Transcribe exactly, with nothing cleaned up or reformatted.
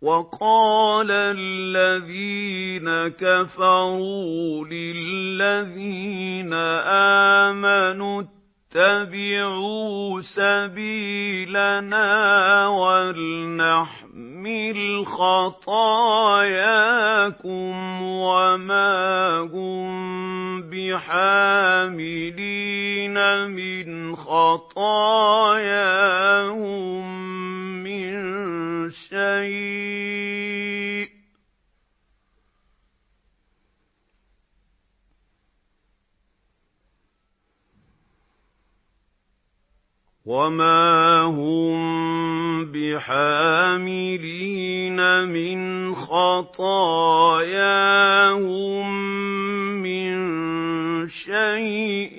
وَقَالَ الَّذِينَ كَفَرُوا لِلَّذِينَ آمَنُوا اتَّبِعُوا سَبِيلَنَا وَلْنَحْمِلْ خَطَايَاكُمْ وَمَا هُم بِحَامِلِينَ مِنْ خَطَايَاهُم مِّن شَيْءٍ ۖ وَمَا هُم بِحَامِلِينَ مِنْ خَطَايَاهُم مِّن شَيْءٍ